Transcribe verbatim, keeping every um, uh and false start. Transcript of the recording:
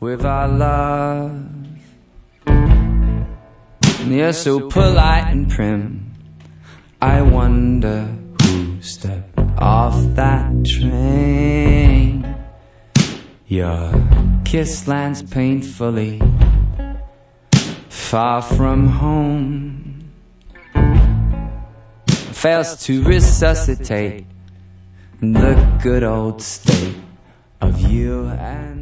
with our love. And you're so polite and prim, I wonder who stepped off that train. Your kiss lands painfully far from home, fails to resuscitate the good old state of you and